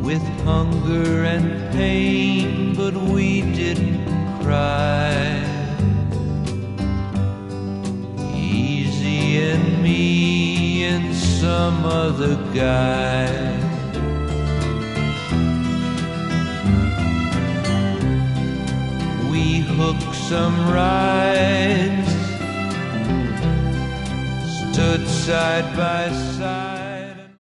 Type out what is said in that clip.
with hunger and pain, but we didn't cry. Easy and me and some other guy. We hooked some rides, stood side by side.